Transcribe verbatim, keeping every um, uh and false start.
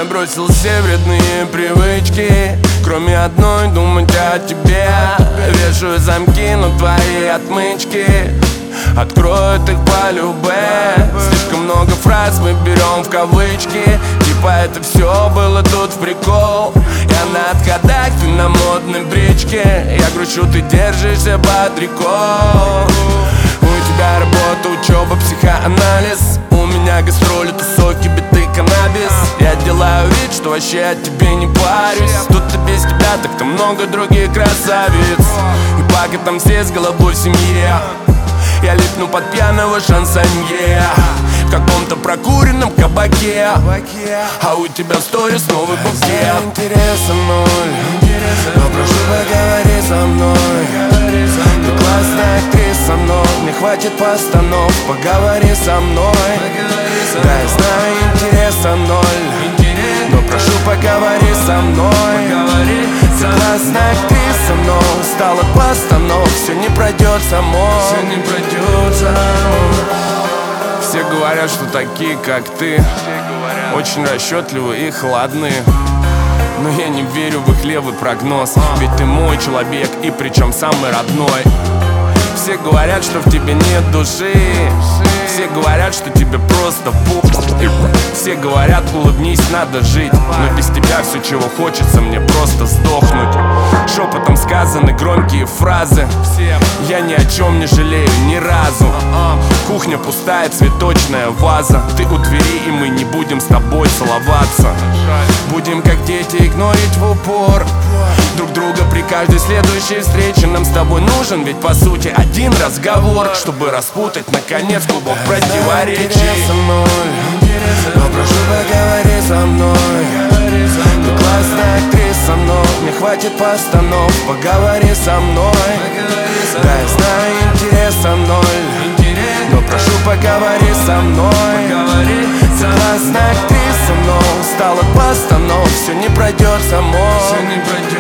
Я бросил все вредные привычки, кроме одной, думать о тебе. Вешаю замки на твои отмычки, откроют их по любе. Слишком много фраз мы берем в кавычки, типа это все было тут в прикол. Я на отходах, ты на модной бричке. Я грущу, ты держишься под рекой. У тебя работа, учеба, психоанализ. У меня гастроли, тусовки, биты, каннабис. Я делаю вид, что вообще о тебе не парюсь. Тут-то без тебя так-то много других красавиц. И пока там все с головой в семье, я липну под пьяного шансонье в каком-то прокуренном кабаке, а у тебя в сторис новый букет. Интереса ноль, но прошу, поговори со мной. Ты классная актриса, но мне хватит постанов. Поговори со мной. Да, я знаю, интереса ноль, но прошу, поговори со мной. Ты классная актриса, но устал от постанов. Все не пройдет само, все не пройдет само. Все говорят, что такие, как ты, очень расчетливые и хладные. Но я не верю в их левый прогноз, ведь ты мой человек, и причем самый родной. Все говорят, что в тебе нет души. Все говорят, что тебе просто пух. Все говорят, улыбнись, надо жить. Но без тебя все, чего хочется, мне просто сдохнуть. Шепотом сказаны громкие фразы. Я ни о чем не жалею ни разу. Кухня пустая, цветочная ваза. Ты у двери, и мы не будем с тобой целоваться. Будем как дети игнорить в упор друг друга при каждой следующей встрече. Нам с тобой нужен ведь по сути один разговор, чтобы распутать наконец клубок противоречий. Интереса ноль, но прошу, поговори со мной. Ты классная актриса, но мне хватит постанов. Поговори со мной. Да, я знаю, интереса ноль, но прошу, поговори со мной. Ты классная актриса, но устал от постанов. Все не пройдет само.